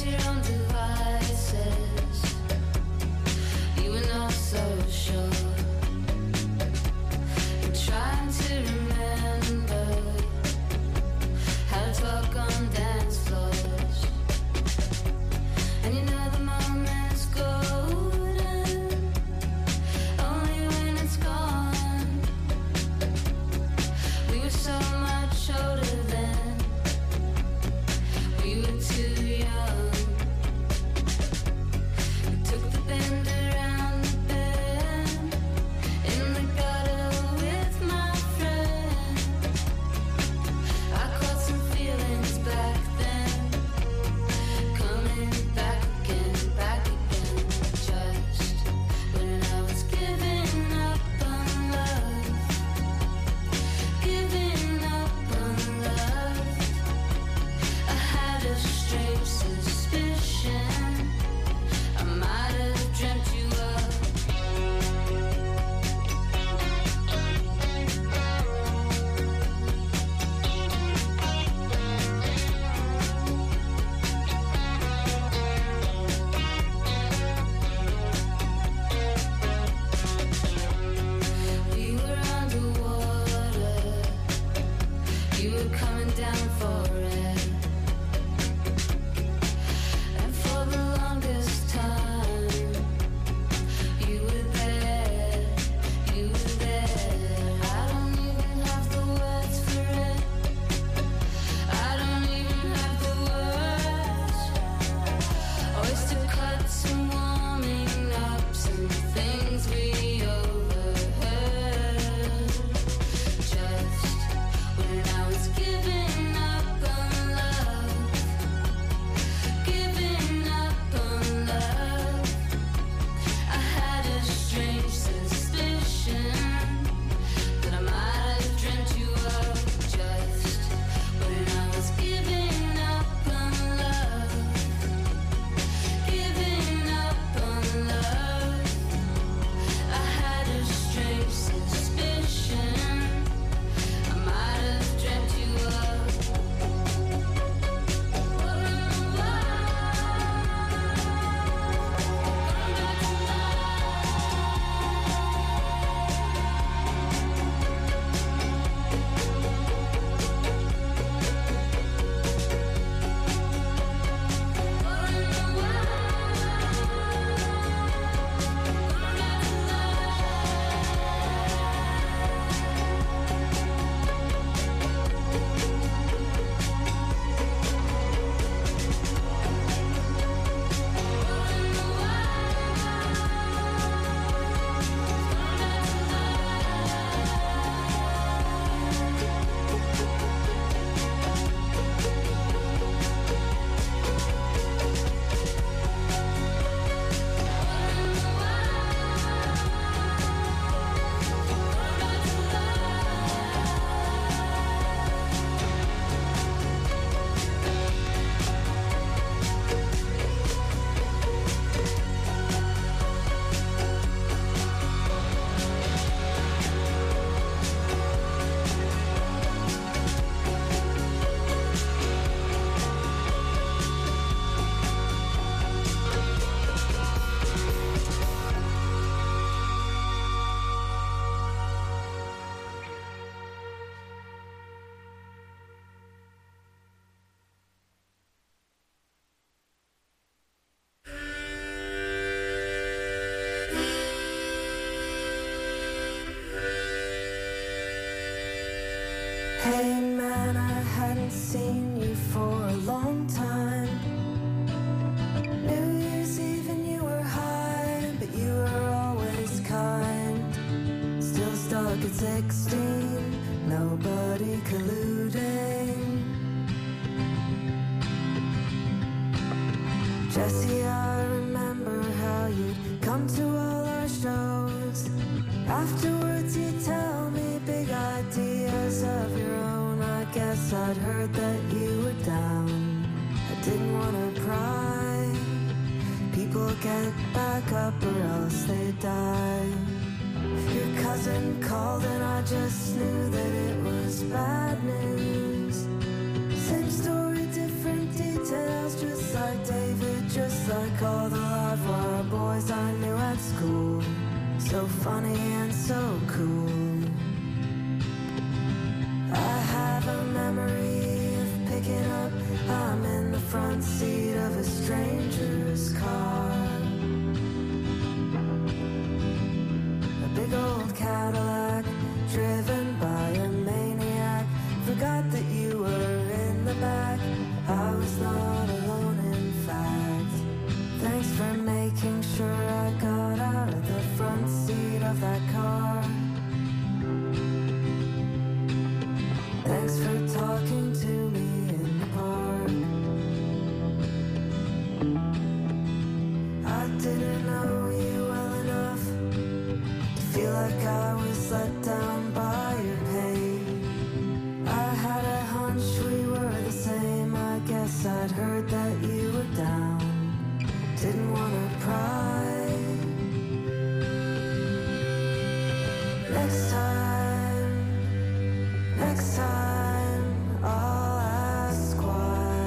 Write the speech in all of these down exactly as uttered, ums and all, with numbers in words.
Hey man, I hadn't seen you for a long time. New Year's Eve and you were high, but you were always kind. Still stuck at sixteen, nobody colluding. Jesse, I remember how you'd come to all our shows. Afterwards you'd tell me big ideas of your own. I guess I'd heard that you were down. I didn't want to pry. People get back up or else they die. Your cousin called and I just knew that it was bad news. Same story, different details, just like David all the life wire boys I knew at school. So funny and so cool. I have a memory of picking up, I'm in the front seat of a stranger's car. A big old Cadillac, driven by a maniac. Forgot that you were in the back, I was not alone in fact. Thanks for making sure I got out of the front seat of that car. Thanks for talking to me in the park. I didn't know you well enough to feel like I was let down by your pain. I had a hunch we were the same. I guess I'd heard that you were down. Didn't wanna pry. Next time, next time, I'll ask why.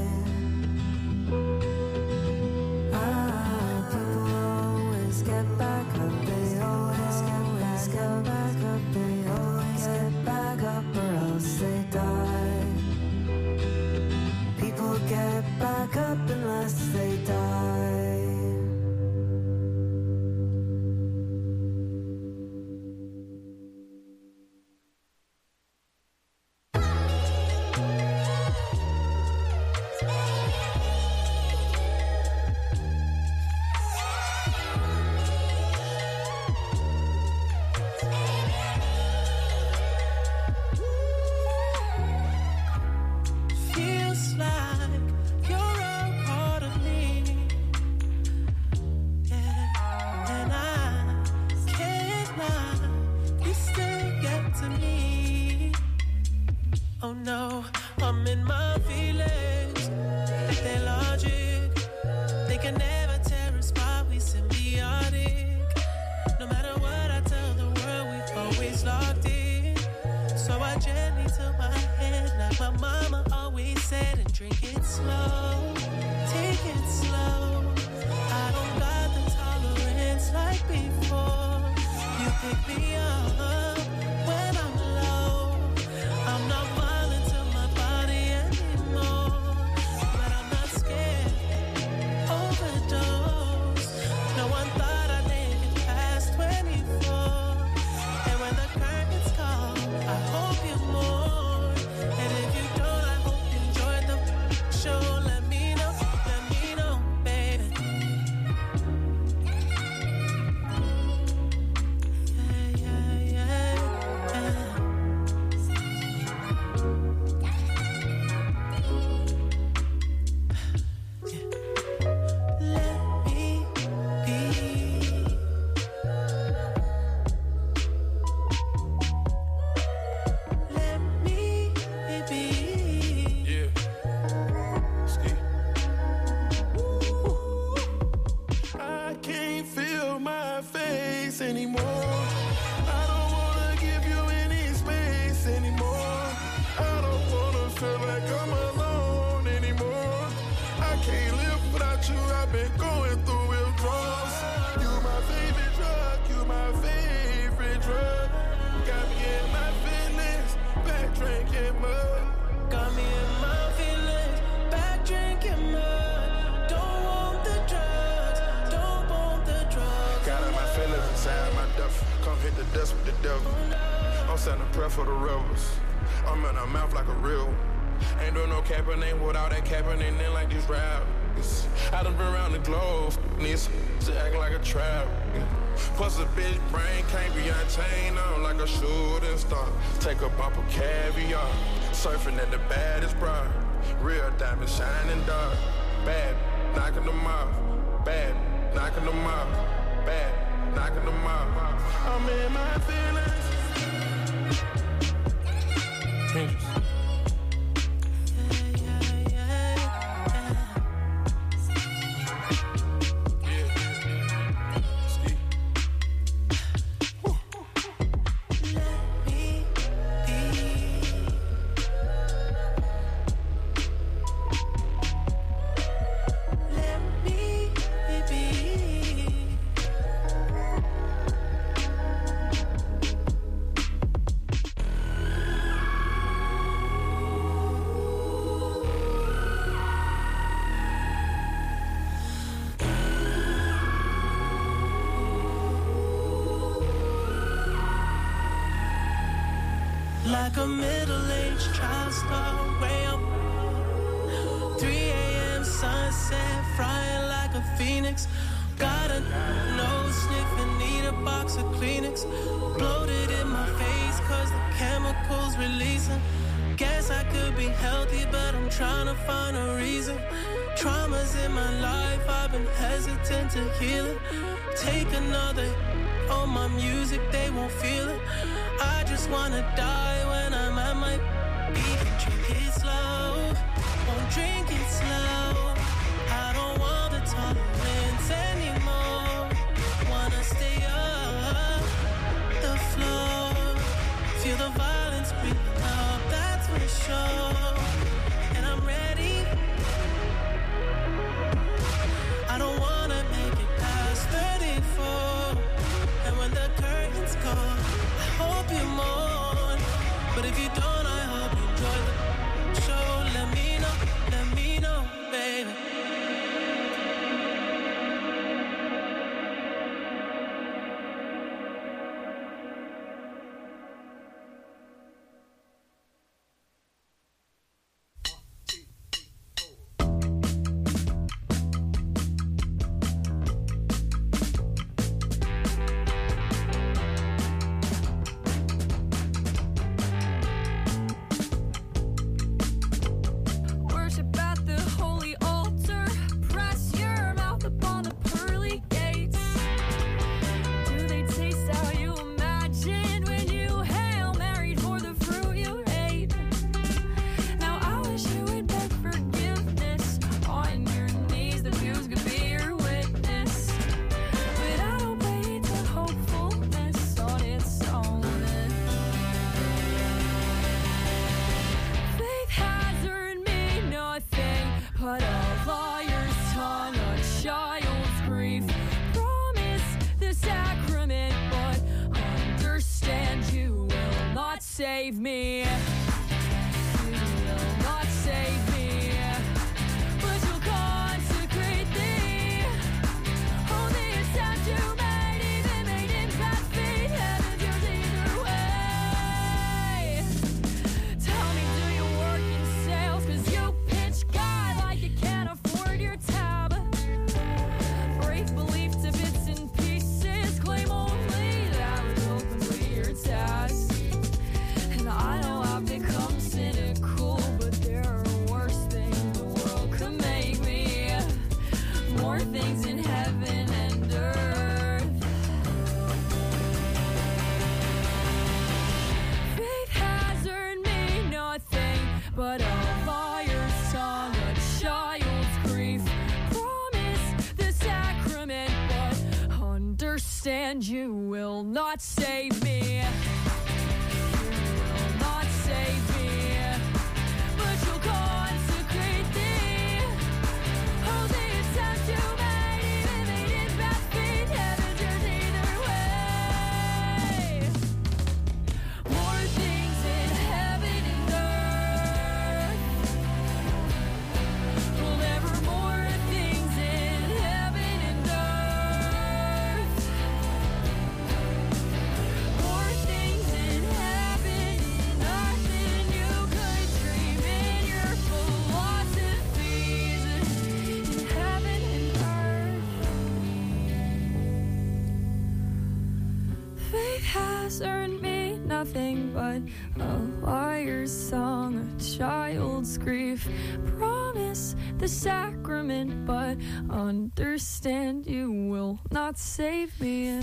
Ah, people always get back up. They always get back, get back up. They always get back up, or else they die. People get back up unless they die. like a middle-aged child star. Way up, three a.m. sunset, frying like a phoenix. Got a nose sniffing, need a box of Kleenex. Bloated in my face cause the chemicals releasing. Guess I could be healthy, but I'm trying to find a reason. Traumas in my life, I've been hesitant to heal it. Take another on my music, they won't feel it. I just wanna die when I'm at my peak. Drink it slow, won't drink it slow. I don't want the tolerance anymore. Wanna stay up the floor. Feel the violence creeping up, that's for sure. And I'm ready. I don't wanna make it past thirty-four. And when the curtains go, I hope you mourn. But if you don't, I hope you enjoy the show. Let me know, let me know, baby. Save me. You will not save me, but you'll consecrate thee. Only attempt you made, even made in bad faith. Heaven's yours either way. Tell me, do you work in sales? Cause you pitch God like you can't afford your tab. Break belief to bits and pieces. Claim only that will complete your task. I know I've become cynical, but there are worse things the world could make me. More things in heaven and earth. Faith has earned me nothing but a liar's song, a child's grief. Promise the sacrament, but understand you will not save me. Save me, but you'll consecrate thee. Oh, the attempt you made, even made in bad faith. Heaven's yours either way. More things in heaven and earth. Well, there were more things in heaven and earth. More things in heaven and earth. Has earned me nothing but a liar's song, a child's grief. Promise the sacrament, but understand you will not save me.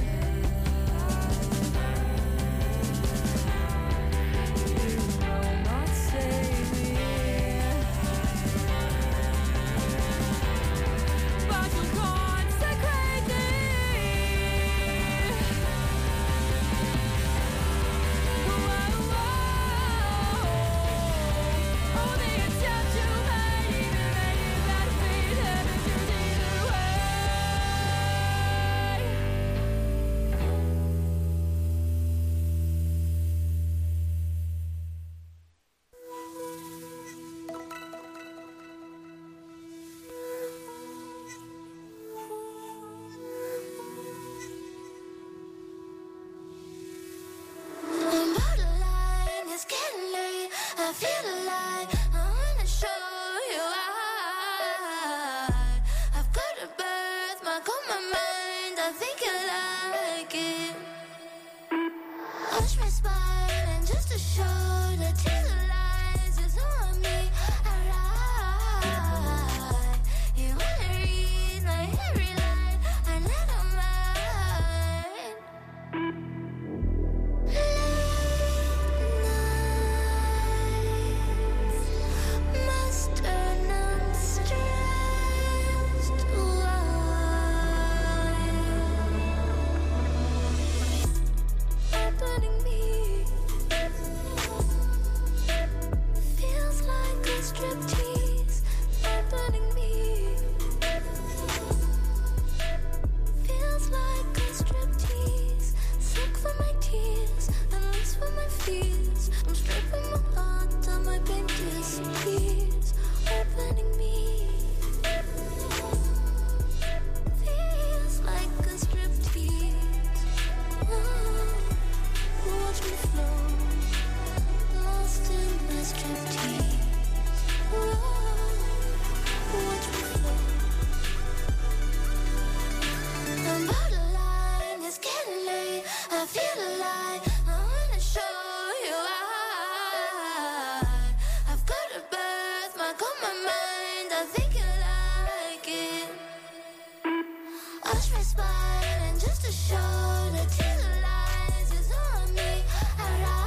I think you like it. Watch me smile and just to show the tears of lies is on me. I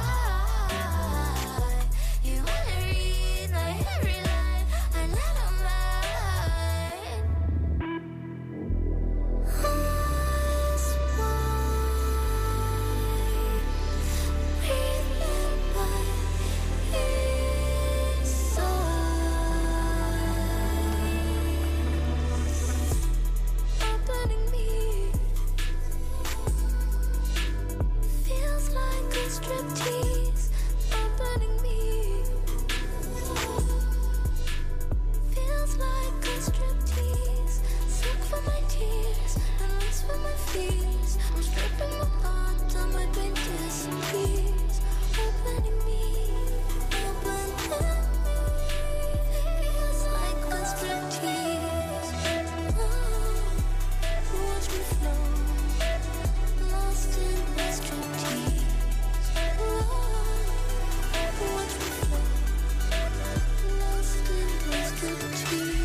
lie. You wanna read my every line. I let them lie. That's why breathing by opening me feels like a striptease. Opening me feels like a striptease. Silk for my tears and lace for my fears. I'm stripping my heart till my brain disappears. Opening me, opening me feels like a striptease. Watch me flow, lost in my striptease. Watch me flow, lost in my striptease.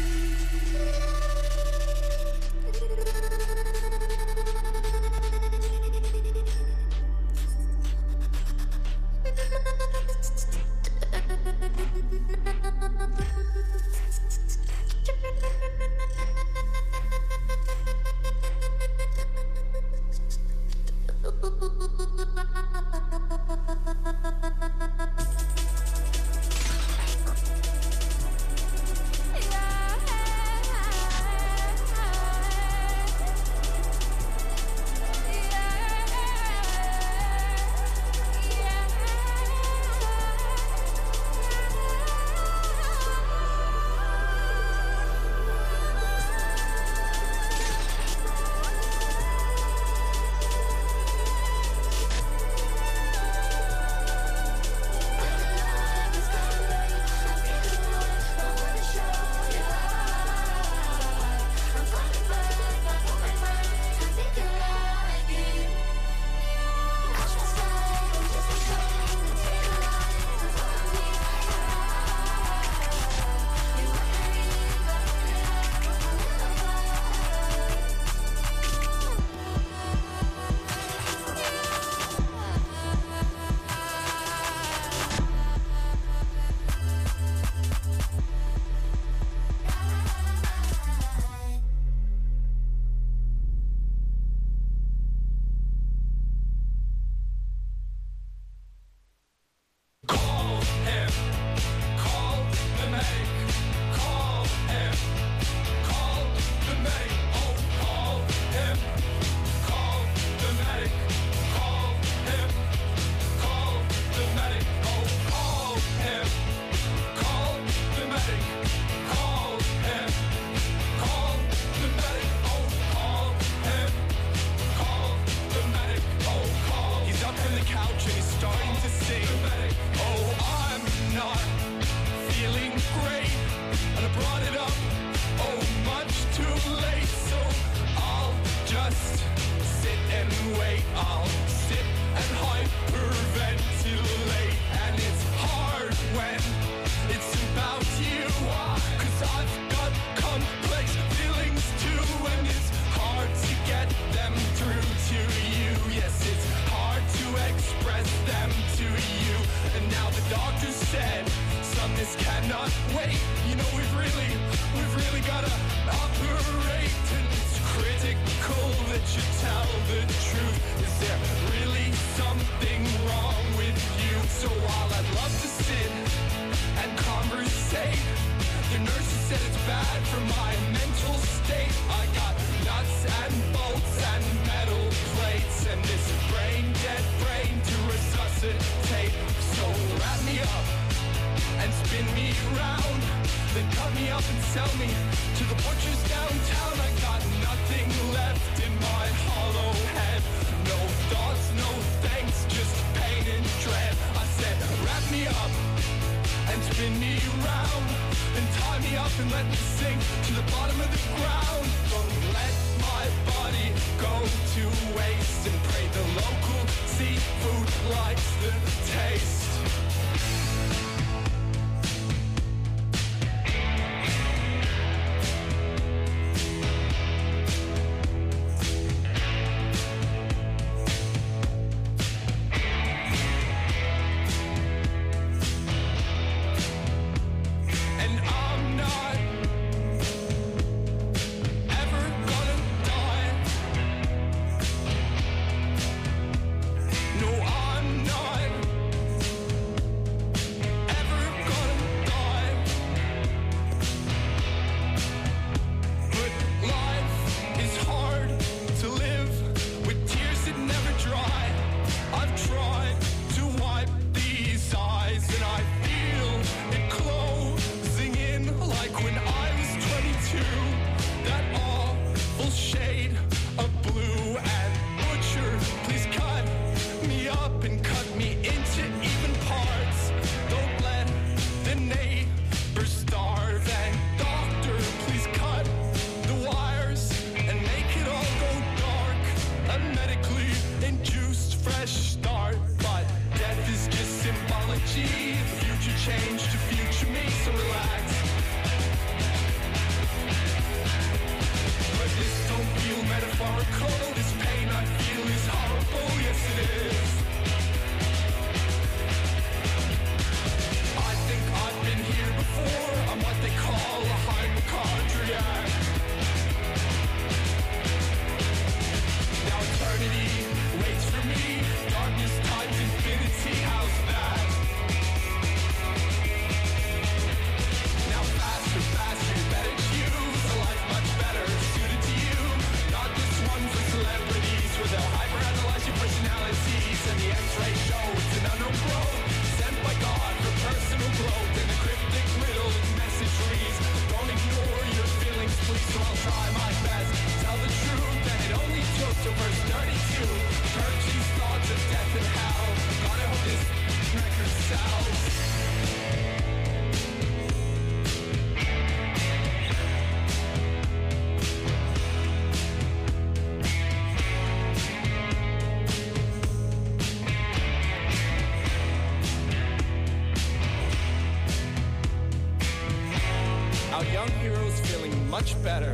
much better.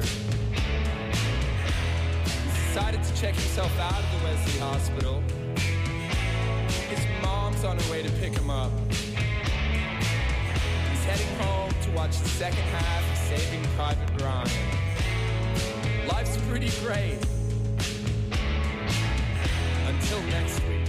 He's decided to check himself out of the Wesley Hospital. His mom's on her way to pick him up. He's heading home to watch the second half of Saving Private Ryan. Life's pretty great. Until next week.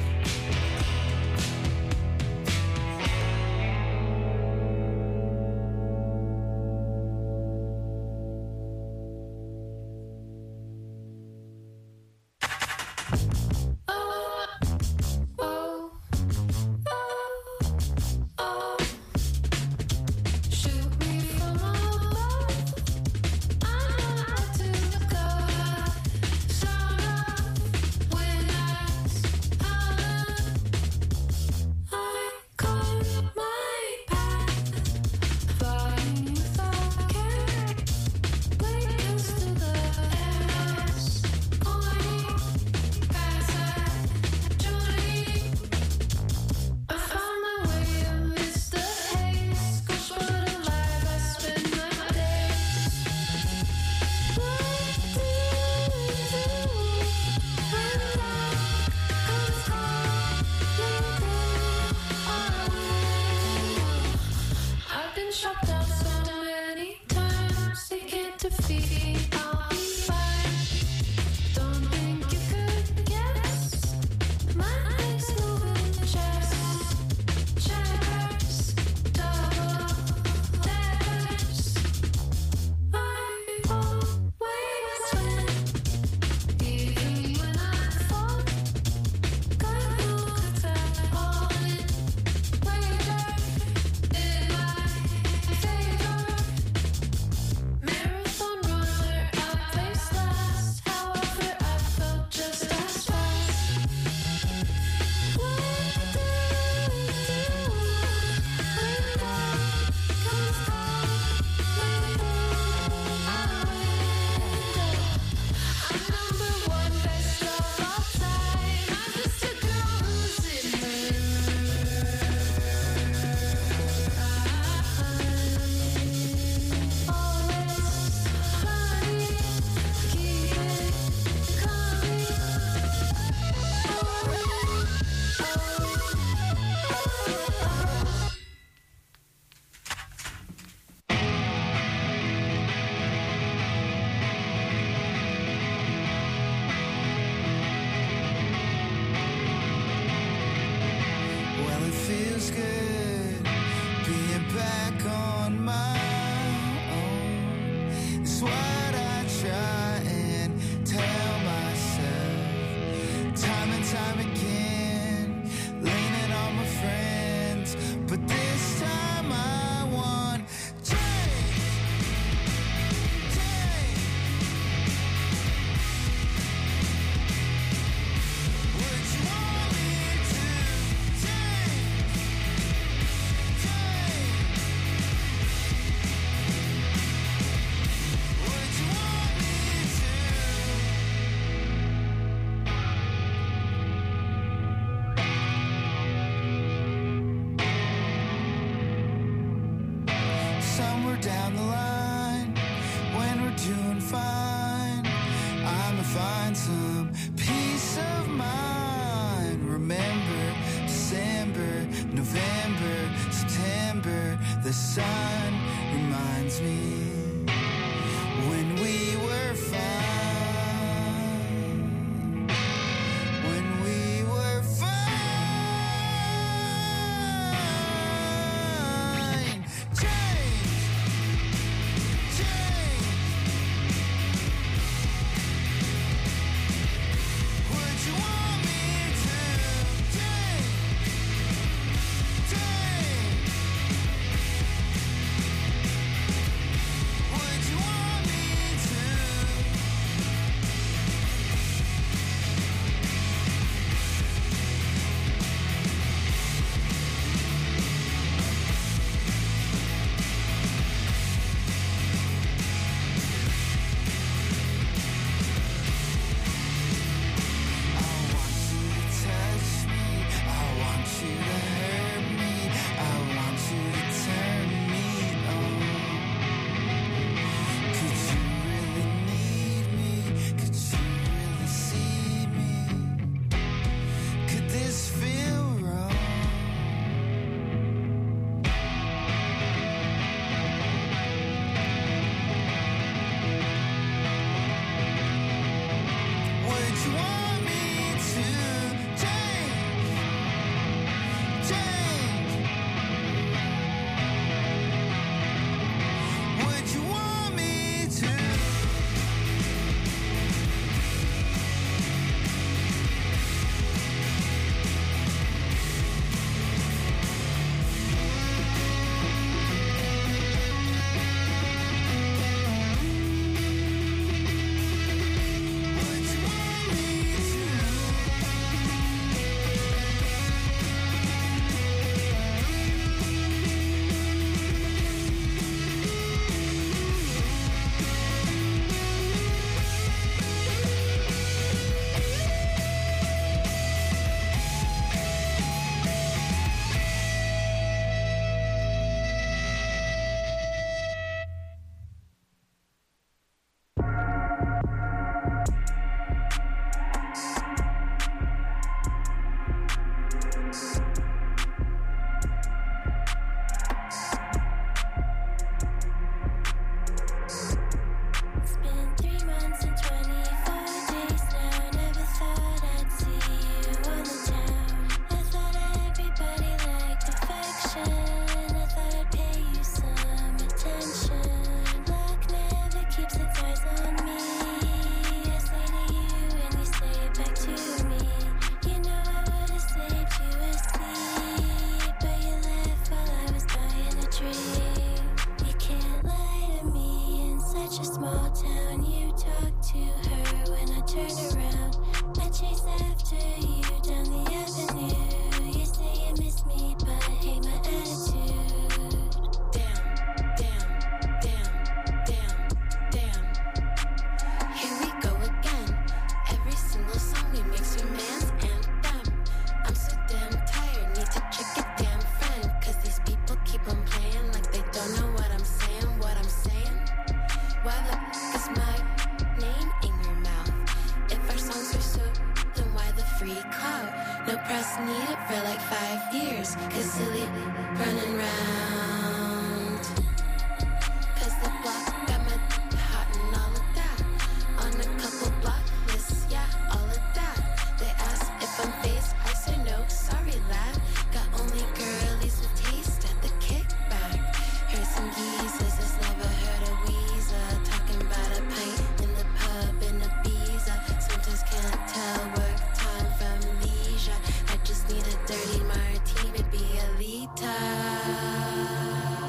small town. You talk to her when I turn around. I chase after you down the avenue. You say you miss me, but hate my attitude. Damn, damn, damn, damn, damn. Here we go again. Every single song we makes your man's anthem. I'm so damn tired, need to check a damn friend. Cause these people keep on playing like they don't know what I'm saying, what I'm saying. Why the f is my name in your mouth? If our songs are so, then why the free clout? No press needed for like five years. Cause silly running round. Cause the block got my hot and all of that. On a couple block lists, yeah, all of that. They ask if I'm faced, I say no, sorry lad. Got only girlies with taste at the kickback. Heard some geezers that's never heard of Weezer. Talking about a pint in the pub in Ibiza. Sometimes can't tell work time from leisure. I just need a dirty martini, be a liter.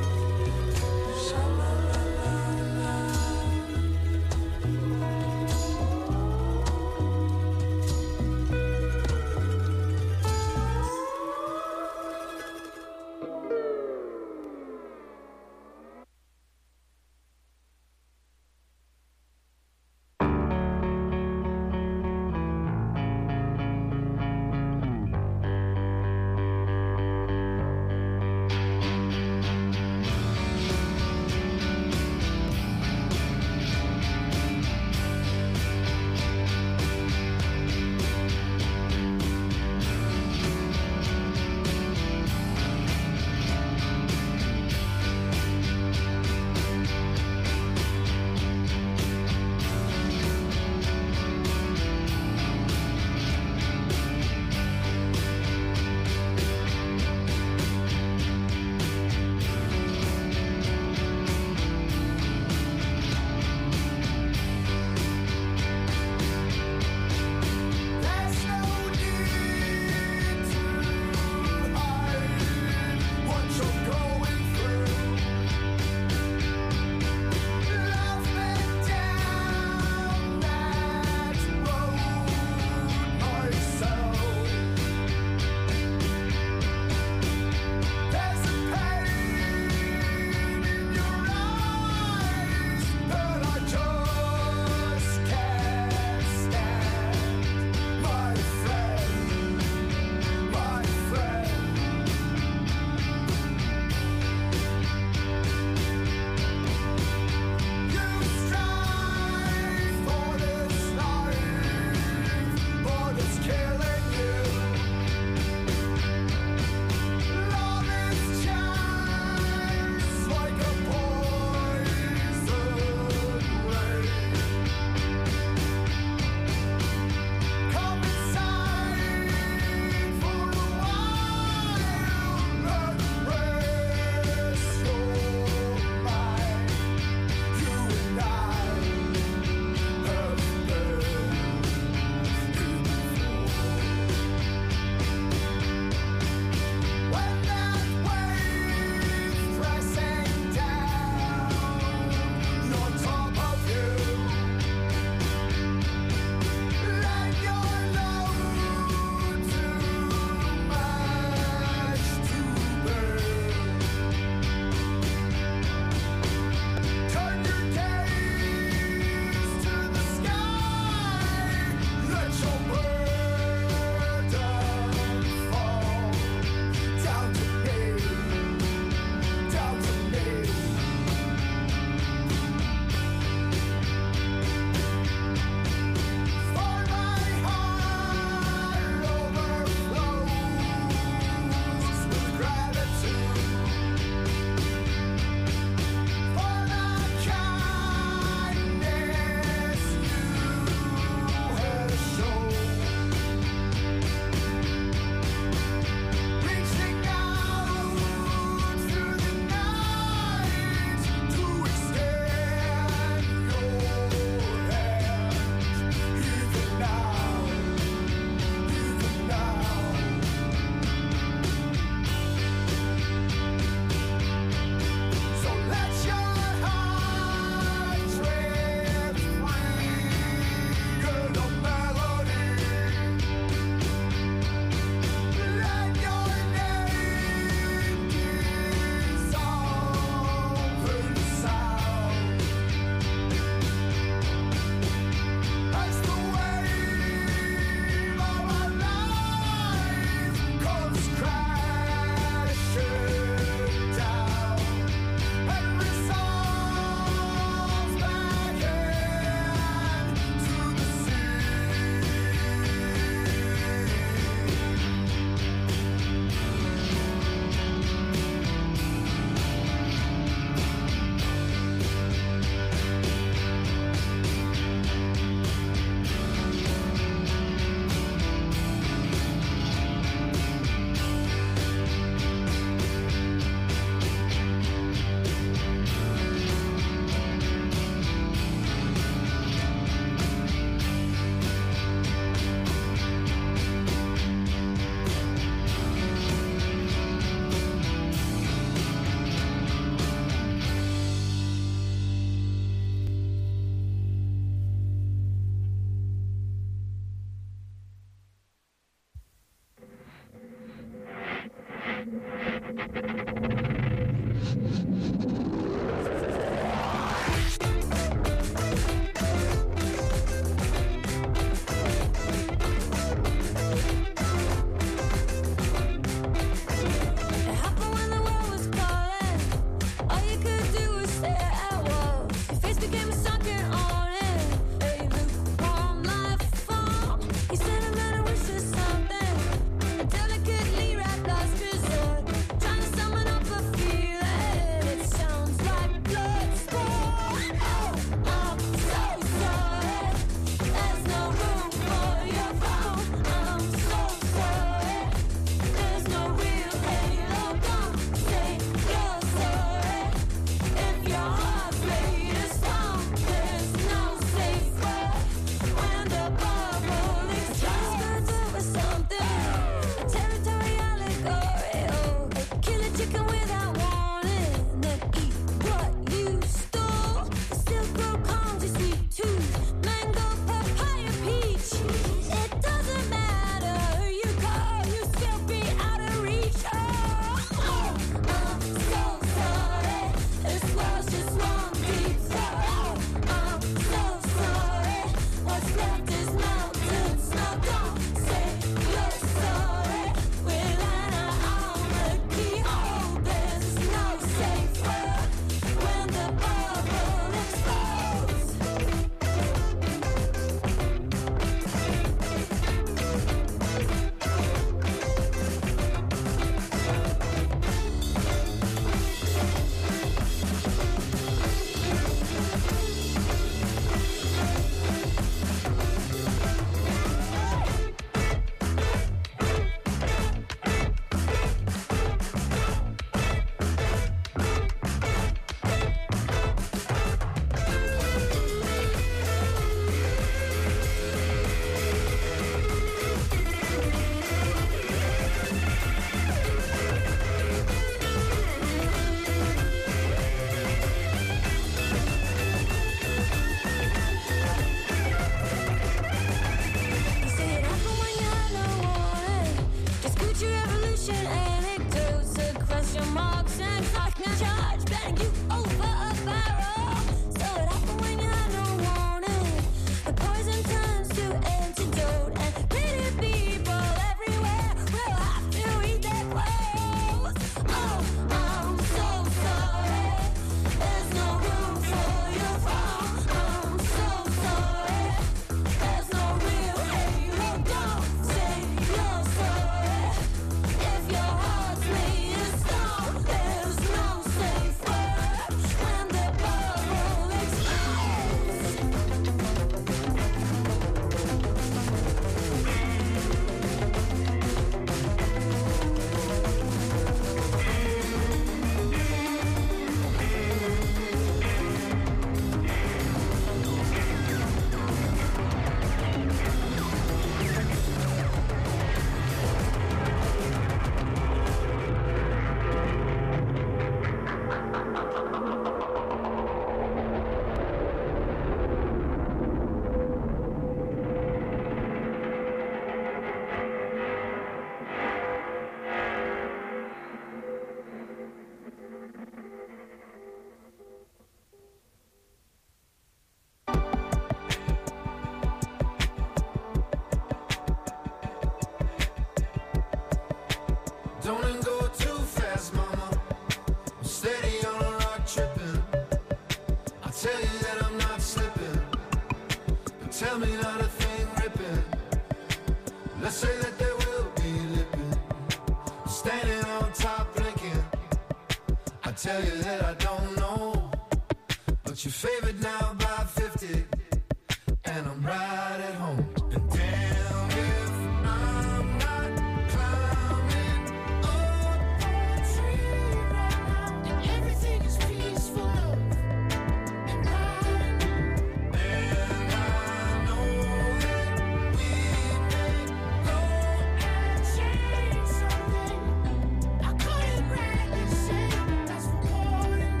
tell you that I'm not slipping, but tell me not a thing ripping. Let's say that there will be lipping, standing on top blinking. I tell you that I don't know, but you're favored now by fifty, and I'm right at home. And damn if I'm not climbing up a tree right now, and everything is peaceful love and right. And I know that we may go and change something. I couldn't really say that's important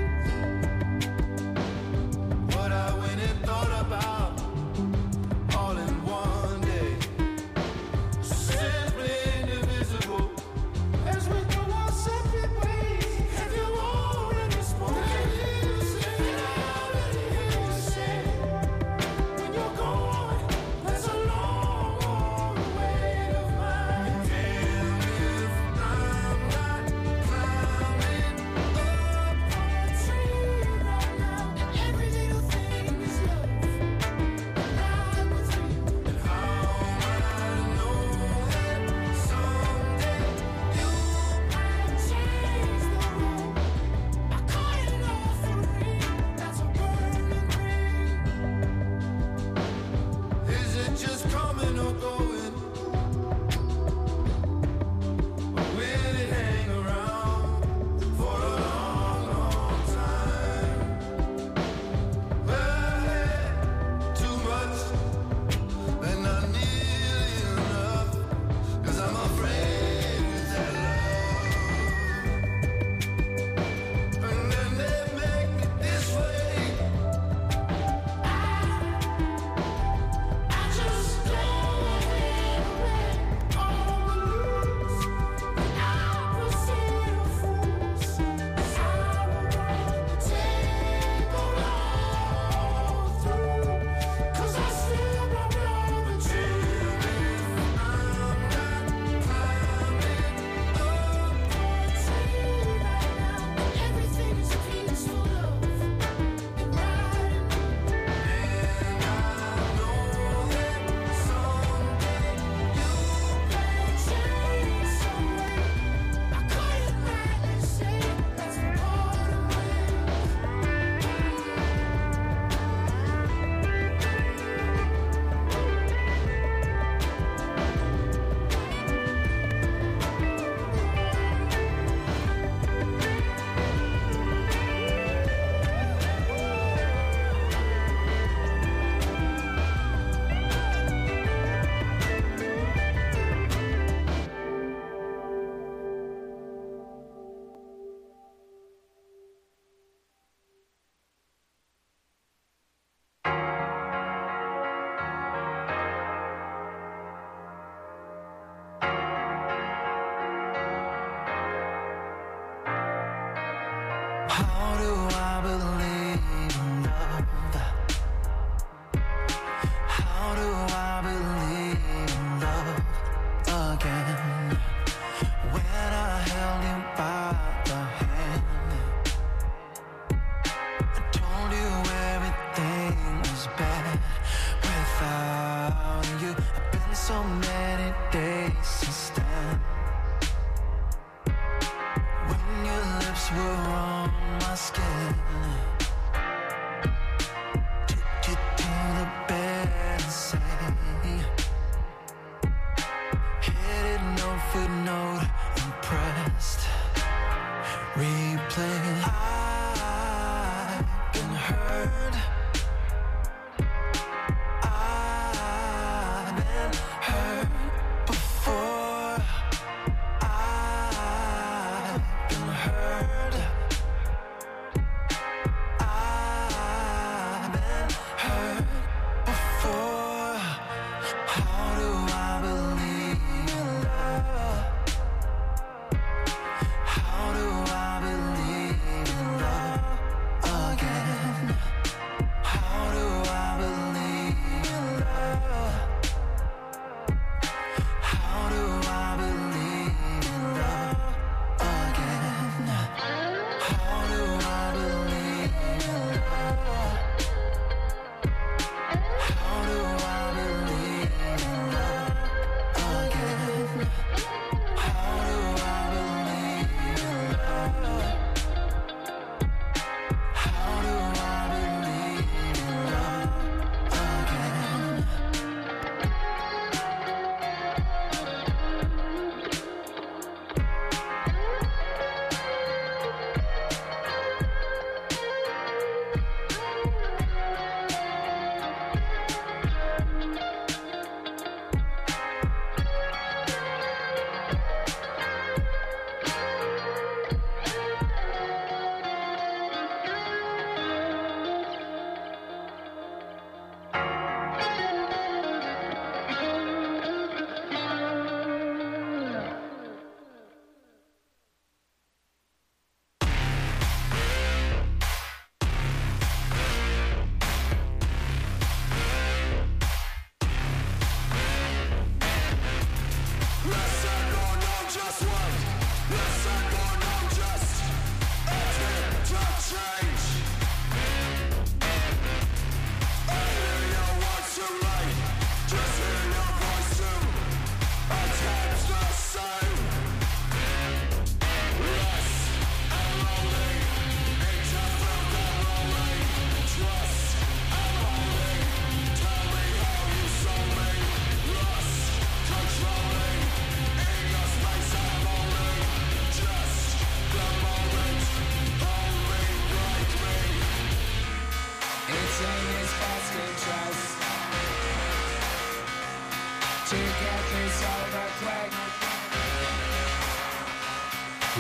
days. What I went and thought about all in one day, simply indivisible, as we go our separate ways. Have you already spoken? You said I already hear you say, when you're gone, there's a long, long way of mine. Damn if I'm not climbing up a tree right now, and every little thing is love. Ride with me, and how I know that someday you might change the road. I caught it off a ring, that's a burning ring. Is it just coming or going? Or will it hang around for a long, long time? Well, I had too much and not nearly enough, 'cause I'm afraid with that love. And then they make me this way. I just go ahead and let all the loose, the opposite of fools. 'Cause I will run, take a roll through, 'cause I still don't know the truth. I'm not climbing up a tree right now, and everything is peaceful love and right. And I know that someday you may change some way. I couldn't rightly say that's important How do I believe in love? How do I believe in love again? When I held you by the hand, I told you everything was bad without you. I've been so many days since then, when your lips were on my skin. Took you to the bed and say, hit it note for note, impressed. Replay. I've been hurt. I've been hurt before. I've been hurt. I've been hurt before. How do I believe in love? How do I believe in love again?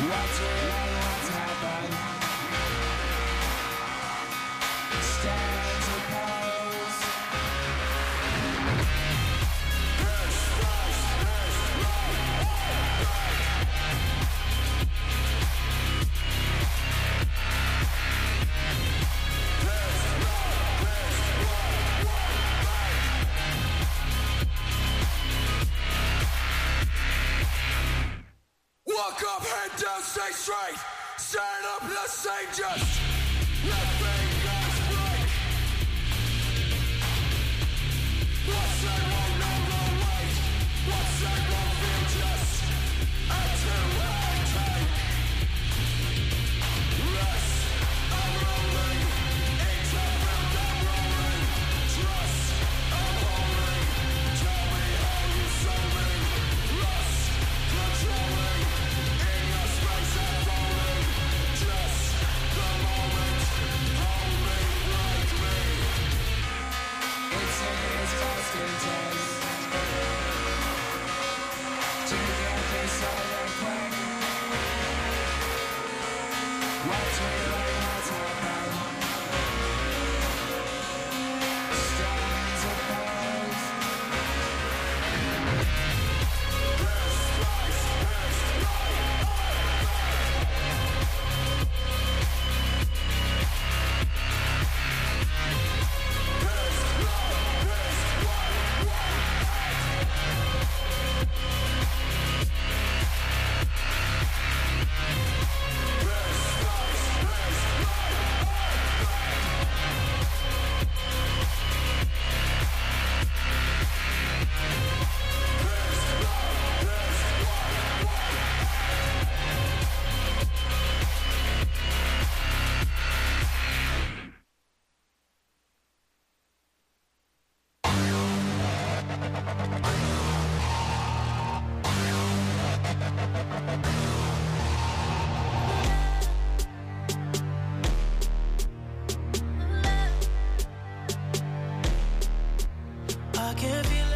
Walk up, head down, stay straight. Stand up, let's say just. Let's